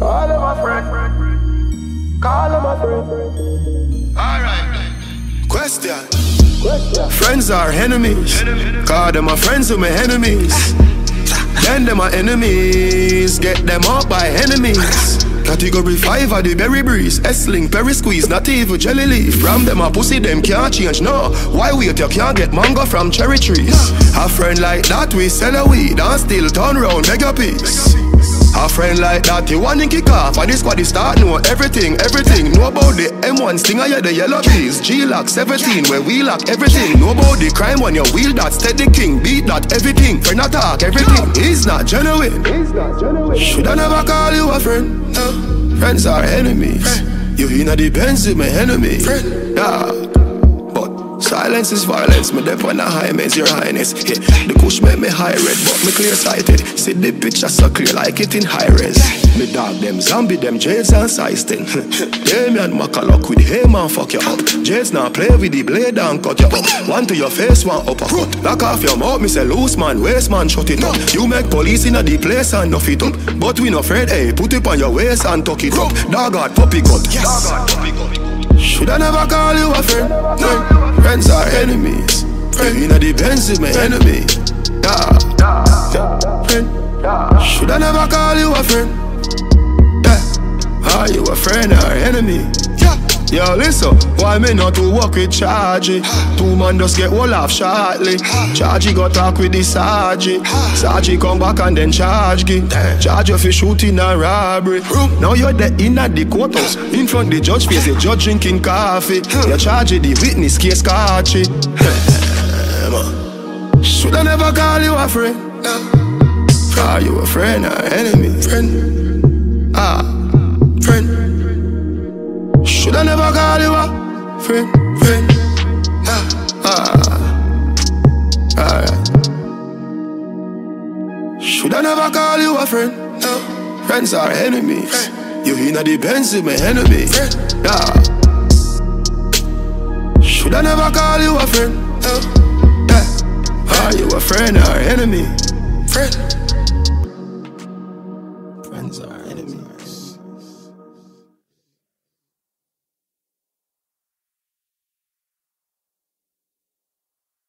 Call him a friend. Call him a friend. Alright. Question. Friends are enemies. Call them my friends who my enemies. Then them my enemies. Get them up by enemies. Category 5 of the berry breeze. S-Link, Perry squeeze, not even jelly leaf. From them a pussy, them can't change, no. Why wait, you can't get mango from cherry trees. A friend like that, we sell a weed and still turn round, beg a piece. A friend like that, you want to kick off and this squad is start know everything. Know about the M1 stinger, yeah, the yellow keys. G-Lock 17, where we lock everything. Know about the crime when you wheel that steady king. Beat that everything, friend attack everything. He's not genuine. Should I never call you a friend? No. Friends are enemies. You inna the Benz with my enemy. Yeah. Silence is violence, me dep on a high meds, your highness. Yeah. The kush make me high red, but me clear sighted. See the picture so clear like it in high res. Me dog them zombie, them Jades and Systin. Damien Macalock with him and fuck you up. Jades now play with the blade and cut you up. One to your face, one uppercut. Lock off your mouth, me say loose man, waste man, shut it up. You make police in a the place and nuff it up. But we no afraid, hey, put it on your waist and tuck it up. Dog hard puppy gut. Should I never call you a friend? No. Friends are enemies. You know the Benz is my enemy. Yeah. Friend. Should I never call you a friend? Yeah. Are you a friend or enemy? Yo, listen, why me not to work with Chargy? Two man just get all off shortly. Chargy go talk with the Sargy. Sargy come back and then charge gi. Charge you for shooting a robbery. Now you're there in at the courthouse. In front the judge face, the judge drinking coffee. You charge the witness case catchy. Should I never call you a friend? Are you a friend or enemy? Friend. Friend. Should I never call you a friend? Alright. Should I never call you a friend? No. Friends are enemies. You inna the Benz with my enemy. Yeah. Should I never call you a friend? No. Yeah. Are you a friend or enemy? Friend.